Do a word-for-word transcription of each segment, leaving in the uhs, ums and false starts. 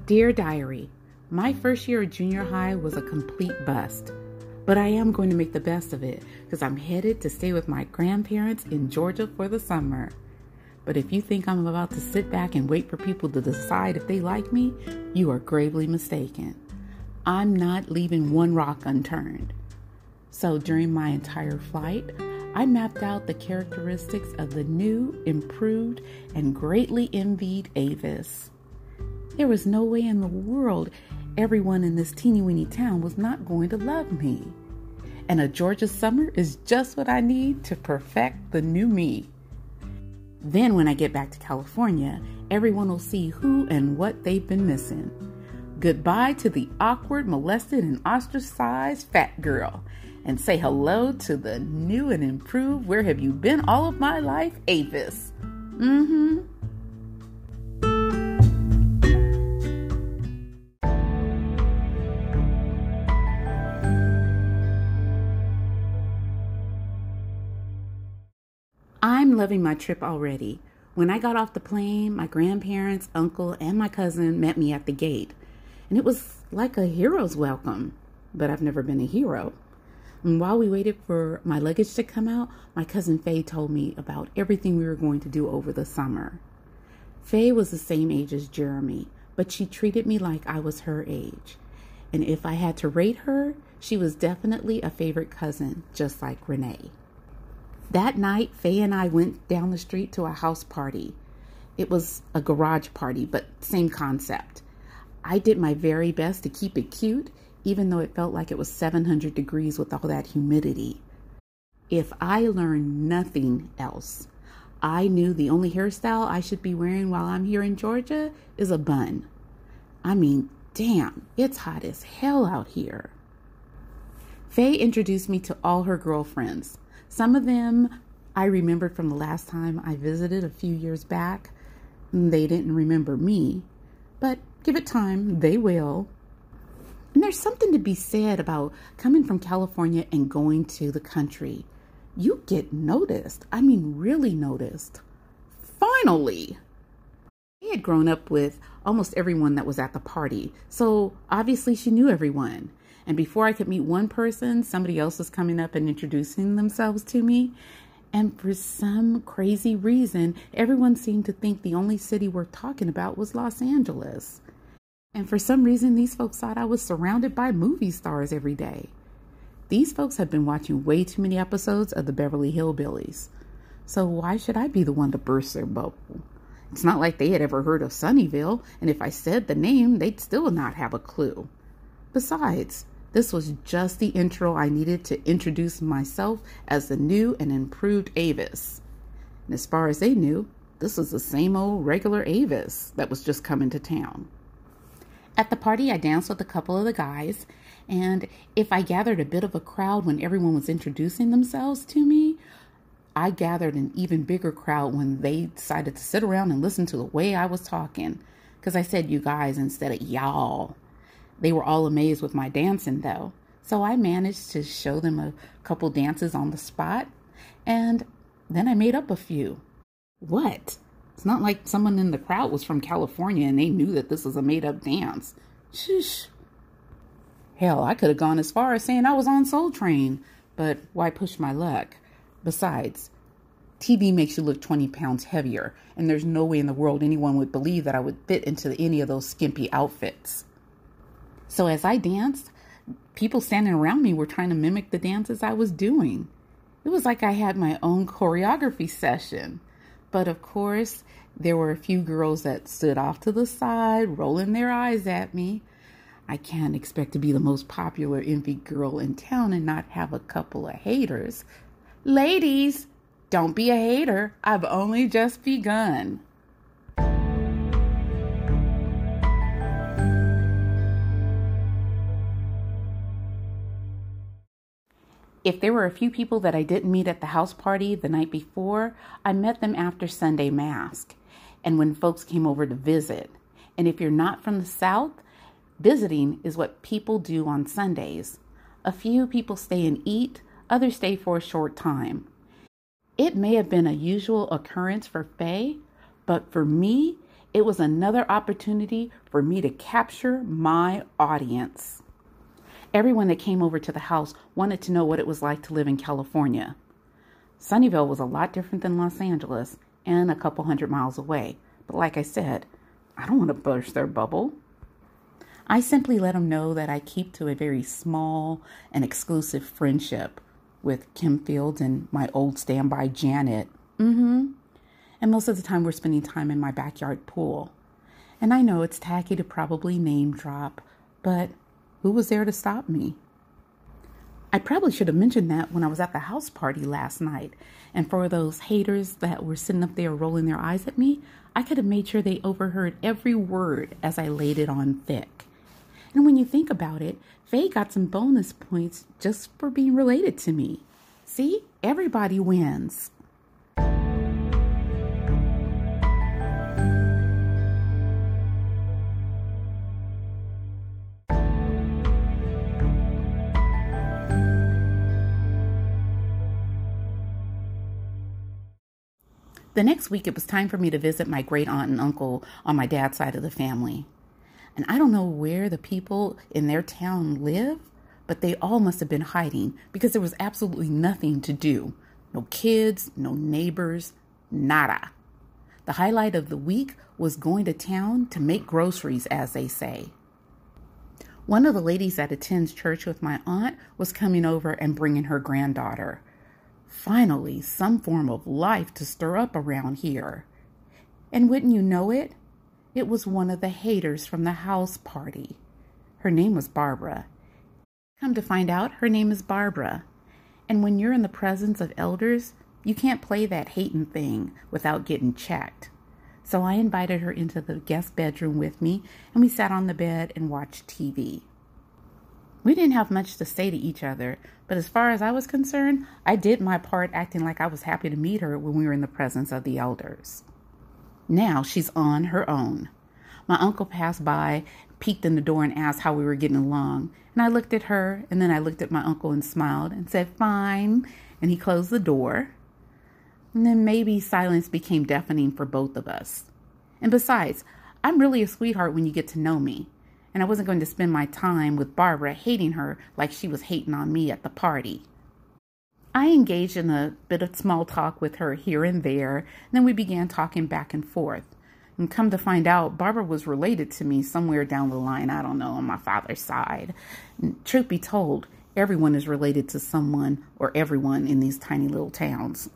Dear Diary, my first year of junior high was a complete bust, but I am going to make the best of it because I'm headed to stay with my grandparents in Georgia for the summer. But if you think I'm about to sit back and wait for people to decide if they like me, you are gravely mistaken. I'm not leaving one rock unturned. So during my entire flight, I mapped out the characteristics of the new, improved, and greatly envied Avis. There was no way in the world everyone in this teeny-weeny town was not going to love me. And a Georgia summer is just what I need to perfect the new me. Then when I get back to California, everyone will see who and what they've been missing. Goodbye to the awkward, molested, and ostracized fat girl. And say hello to the new and improved where have you been all of my life, Avis. Mm-hmm. I'm loving my trip already. When I got off the plane, my grandparents, uncle, and my cousin met me at the gate. And it was like a hero's welcome, but I've never been a hero. And while we waited for my luggage to come out, my cousin Faye told me about everything we were going to do over the summer. Faye was the same age as Jeremy, but she treated me like I was her age. And if I had to rate her, she was definitely a favorite cousin, just like Renee. That night, Faye and I went down the street to a house party. It was a garage party, but same concept. I did my very best to keep it cute, even though it felt like it was seven hundred degrees with all that humidity. If I learned nothing else, I knew the only hairstyle I should be wearing while I'm here in Georgia is a bun. I mean, damn, it's hot as hell out here. Faye introduced me to all her girlfriends. Some of them I remembered from the last time I visited a few years back. They didn't remember me, but give it time, they will. And there's something to be said about coming from California and going to the country. You get noticed. I mean, really noticed. Finally! I had grown up with almost everyone that was at the party, so obviously she knew everyone. And before I could meet one person, somebody else was coming up and introducing themselves to me. And for some crazy reason, everyone seemed to think the only city worth talking about was Los Angeles. And for some reason, these folks thought I was surrounded by movie stars every day. These folks had been watching way too many episodes of the Beverly Hillbillies. So why should I be the one to burst their bubble? It's not like they had ever heard of Sunnyvale, and if I said the name, they'd still not have a clue. Besides, this was just the intro I needed to introduce myself as the new and improved Avis. And as far as they knew, this was the same old regular Avis that was just coming to town. At the party, I danced with a couple of the guys, and if I gathered a bit of a crowd when everyone was introducing themselves to me, I gathered an even bigger crowd when they decided to sit around and listen to the way I was talking, because I said you guys instead of y'all. They were all amazed with my dancing, though, so I managed to show them a couple dances on the spot, and then I made up a few. What? It's not like someone in the crowd was from California and they knew that this was a made-up dance. Shush. Hell, I could have gone as far as saying I was on Soul Train, but why push my luck? Besides, T V makes you look twenty pounds heavier, and there's no way in the world anyone would believe that I would fit into any of those skimpy outfits. So as I danced, people standing around me were trying to mimic the dances I was doing. It was like I had my own choreography session. But of course, there were a few girls that stood off to the side, rolling their eyes at me. I can't expect to be the most popular envied girl in town and not have a couple of haters. Ladies, don't be a hater. I've only just begun. If there were a few people that I didn't meet at the house party the night before, I met them after Sunday Mass and when folks came over to visit. And if you're not from the South, visiting is what people do on Sundays. A few people stay and eat, others stay for a short time. It may have been a usual occurrence for Faye, but for me, It was another opportunity for me to capture my audience. Everyone that came over to the house wanted to know what it was like to live in California. Sunnyvale was a lot different than Los Angeles and a couple hundred miles away. But like I said, I don't want to burst their bubble. I simply let them know that I keep to a very small and exclusive friendship with Kim Fields and my old standby Janet. Mm-hmm. And most of the time we're spending time in my backyard pool. And I know it's tacky to probably name drop, but who was there to stop me? I probably should have mentioned that when I was at the house party last night. And for those haters that were sitting up there rolling their eyes at me, I could have made sure they overheard every word as I laid it on thick. And when you think about it, Faye got some bonus points just for being related to me. See, everybody wins. The next week, it was time for me to visit my great aunt and uncle on my dad's side of the family. And I don't know where the people in their town live, but they all must have been hiding because there was absolutely nothing to do. No kids, no neighbors, nada. The highlight of the week was going to town to make groceries, as they say. One of the ladies that attends church with my aunt was coming over and bringing her granddaughter. Finally, some form of life to stir up around here. And wouldn't you know it? It was one of the haters from the house party. Her name was Barbara. Come to find out, her name is Barbara. And when you're in the presence of elders, you can't play that hating thing without getting checked. So I invited her into the guest bedroom with me, and we sat on the bed and watched T V. We didn't have much to say to each other, but as far as I was concerned, I did my part acting like I was happy to meet her when we were in the presence of the elders. Now she's on her own. My uncle passed by, peeked in the door and asked how we were getting along. And I looked at her, and then I looked at my uncle and smiled and said, fine. And he closed the door. And then maybe silence became deafening for both of us. And besides, I'm really a sweetheart when you get to know me. And I wasn't going to spend my time with Barbara hating her like she was hating on me at the party. I engaged in a bit of small talk with her here and there, and then we began talking back and forth. And come to find out, Barbara was related to me somewhere down the line, I don't know, on my father's side. And truth be told, everyone is related to someone or everyone in these tiny little towns.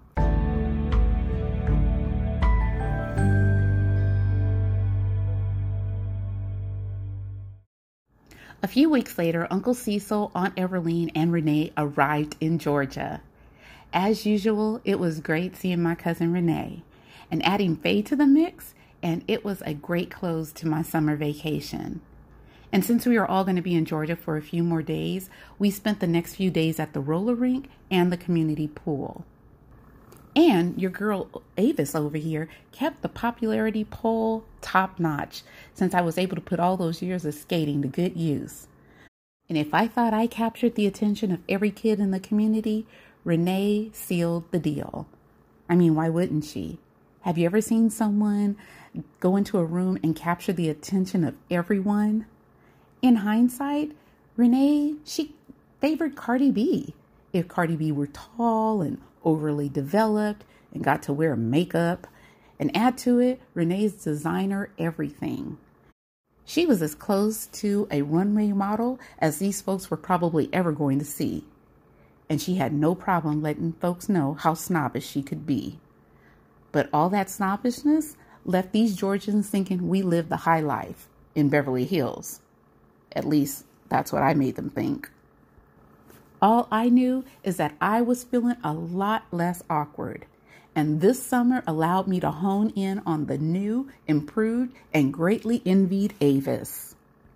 A few weeks later, Uncle Cecil, Aunt Everline, and Renee arrived in Georgia. As usual, it was great seeing my cousin Renee and adding Faye to the mix, and it was a great close to my summer vacation. And since we were all going to be in Georgia for a few more days, we spent the next few days at the roller rink and the community pool. And your girl Avis over here kept the popularity poll top notch since I was able to put all those years of skating to good use. And if I thought I captured the attention of every kid in the community, Renee sealed the deal. I mean, why wouldn't she? Have you ever seen someone go into a room and capture the attention of everyone? In hindsight, Renee, she favored Cardi B. If Cardi B were tall and overly developed and got to wear makeup, and add to it Renee's designer everything. She was as close to a runway model as these folks were probably ever going to see. And she had no problem letting folks know how snobbish she could be. But all that snobbishness left these Georgians thinking we lived the high life in Beverly Hills. At least that's what I made them think. All I knew is that I was feeling a lot less awkward, and this summer allowed me to hone in on the new, improved, and greatly envied Avis.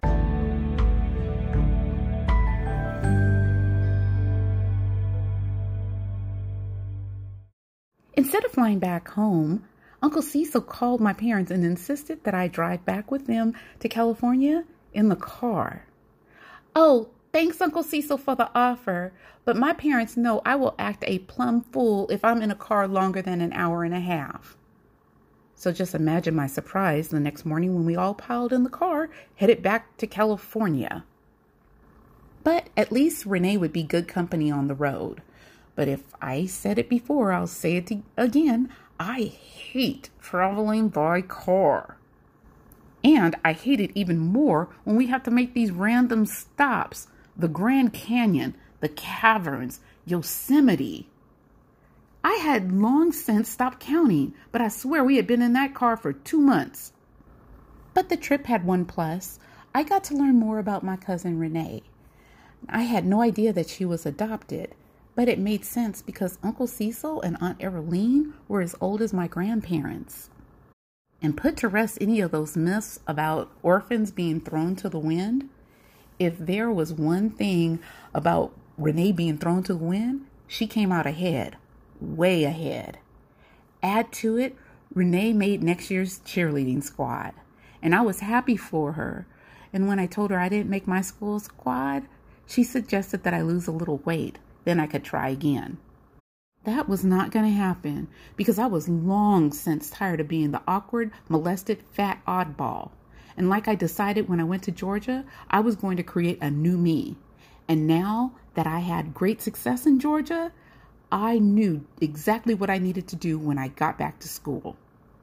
Instead of flying back home, Uncle Cecil called my parents and insisted that I drive back with them to California in the car. Oh, thanks, Uncle Cecil, for the offer, but my parents know I will act a plumb fool if I'm in a car longer than an hour and a half. So just imagine my surprise the next morning when we all piled in the car, headed back to California. But at least Renee would be good company on the road. But if I said it before, I'll say it again. I hate traveling by car. And I hate it even more when we have to make these random stops. The Grand Canyon, the caverns, Yosemite. I had long since stopped counting, but I swear we had been in that car for two months. But the trip had one plus. I got to learn more about my cousin Renee. I had no idea that she was adopted, but it made sense because Uncle Cecil and Aunt Ereline were as old as my grandparents. And put to rest any of those myths about orphans being thrown to the wind. If there was one thing about Renee being thrown to the wind, she came out ahead. Way ahead. Add to it, Renee made next year's cheerleading squad, and I was happy for her. And when I told her I didn't make my school squad, she suggested that I lose a little weight, then I could try again. That was not going to happen because I was long since tired of being the awkward, molested, fat oddball. And like I decided when I went to Georgia, I was going to create a new me. And now that I had great success in Georgia, I knew exactly what I needed to do when I got back to school.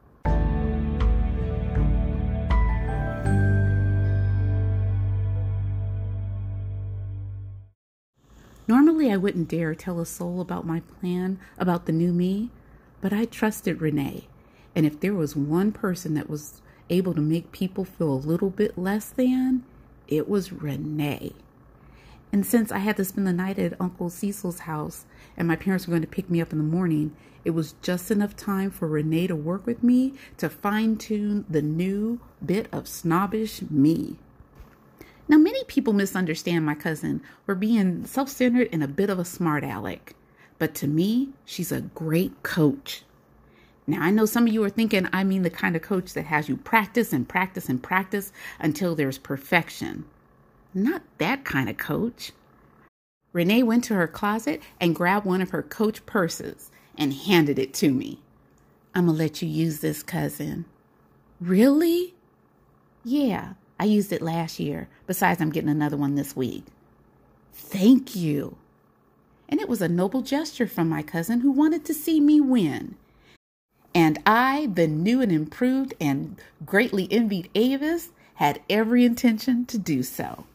Normally, I wouldn't dare tell a soul about my plan about the new me, but I trusted Renee. And if there was one person that was able to make people feel a little bit less than, it was Renee. And since I had to spend the night at Uncle Cecil's house and my parents were going to pick me up in the morning, it was just enough time for Renee to work with me to fine-tune the new bit of snobbish me. Now, many people misunderstand my cousin for being self-centered and a bit of a smart aleck. But to me, she's a great coach. Now, I know some of you are thinking I mean the kind of coach that has you practice and practice and practice until there's perfection. Not that kind of coach. Renee went to her closet and grabbed one of her coach purses and handed it to me. I'm going to let you use this, cousin. Really? Yeah, I used it last year. Besides, I'm getting another one this week. Thank you. And it was a noble gesture from my cousin who wanted to see me win. And I, the new and improved and greatly envied Avis, had every intention to do so.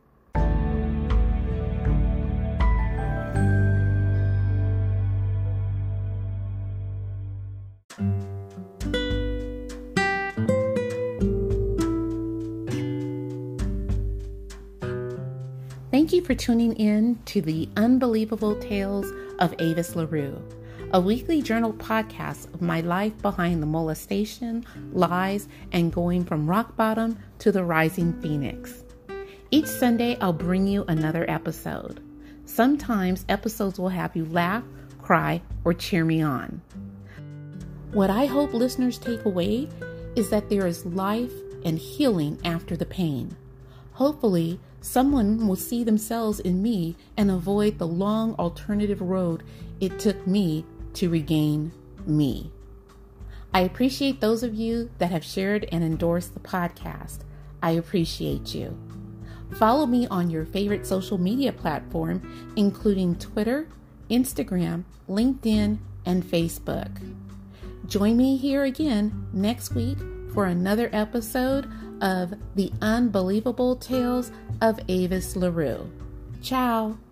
Thank you for tuning in to the Unbelievable Tales of Avis LaRue, a weekly journal podcast of my life behind the molestation, lies, and going from rock bottom to the rising phoenix. Each Sunday, I'll bring you another episode. Sometimes episodes will have you laugh, cry, or cheer me on. What I hope listeners take away is that there is life and healing after the pain. Hopefully, someone will see themselves in me and avoid the long alternative road it took me to regain me. I appreciate those of you that have shared and endorsed the podcast. I appreciate you. Follow me on your favorite social media platform, including Twitter, Instagram, LinkedIn, and Facebook. Join me here again next week for another episode of The Unbelievable Tales of Avis LaRue. Ciao.